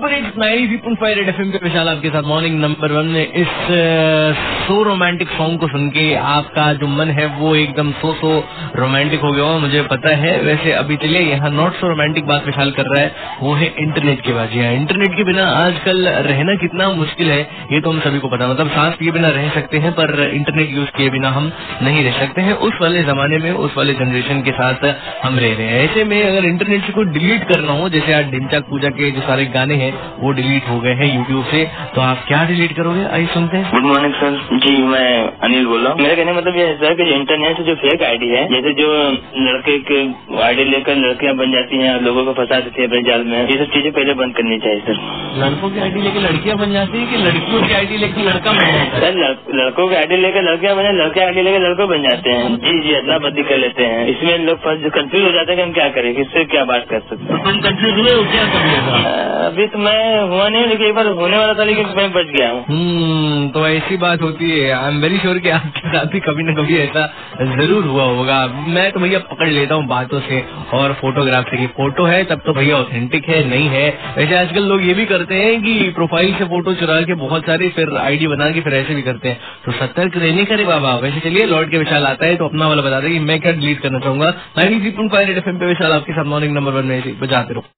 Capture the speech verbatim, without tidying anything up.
Super hits ninety point five red FM पे विशाल आपके साथ मॉर्निंग नंबर वन में इस सो रोमांटिक सॉन्ग को सुन के आपका जो मन है वो एकदम सो सो रोमांटिक हो गया हो, मुझे पता है। वैसे अभी चलिए यहाँ नॉट सो रोमांटिक बात विशाल कर रहा है, वो है इंटरनेट की बात। हाँ, इंटरनेट के बिना आजकल रहना कितना मुश्किल है ये तो हम सभी को पता। मतलब सांस के बिना रह सकते हैं पर इंटरनेट यूज किए बिना हम नहीं रह सकते हैं। उस वाले जमाने में उस वाले जनरेशन के साथ हम रह रहे हैं। ऐसे में अगर इंटरनेट से कोई डिलीट करना हो, जैसे आज ढिंचाक पूजा के जो सारे गाने हैं वो डिलीट हो गए हैं यूट्यूब से, तो आप क्या डिलीट करोगे? आइए सुनते हैं। गुड मॉर्निंग सर जी, मैं अनिल बोल रहा हूँ। मेरा कहने मतलब ये है सर कि जो इंटरनेट से जो फेक आईडी है, जैसे जो लड़के के आईडी लेकर लड़कियां बन जाती हैं, लोगों को फंसा देती है अपने जाल में, ये सब चीजें पहले बंद करनी चाहिए सर। लड़कों की आईडी लेकर लड़कियां बन जाती है कि लड़कियों की आईडी लेकर लड़का बन जाता है? सर लड़कों की आईडी लेकर लड़कियां बन, लड़के आईडी लेकर लड़को बन जाते हैं। जी जी, अदला बदली कर लेते हैं। इसमें लोग कंफ्यूज हो जाते हैं कि हम क्या करें, किससे क्या बात कर सकते हैं। कंफ्यूज हुए हो क्या करिएगा? अभी तो मैं हुआ नहीं, लेकिन एक बार होने वाला था, लेकिन मैं बच गया हूँ। हम्म, तो ऐसी बात होती है। आई एम वेरी श्योर कि आपके साथ भी कभी न कभी ऐसा जरूर हुआ होगा। मैं तो भैया पकड़ लेता हूँ बातों से और फोटोग्राफ से कि फोटो है तब तो भैया ऑथेंटिक है, नहीं है। वैसे आजकल लोग ये भी करते हैं कि प्रोफाइल से फोटो चुरा के बहुत सारी फिर आईडी बना के फिर ऐसे भी करते हैं। तो सतर्क रहने करे बाबा। वैसे चलिए लौट के विशाल आता है तो अपना वाला बता दे कि मैं क्या डिलीट करना चाहूंगा। Ninety three point five red FM पे विशाल आपके साथ मॉर्निंग नंबर वन में बजाते रहो।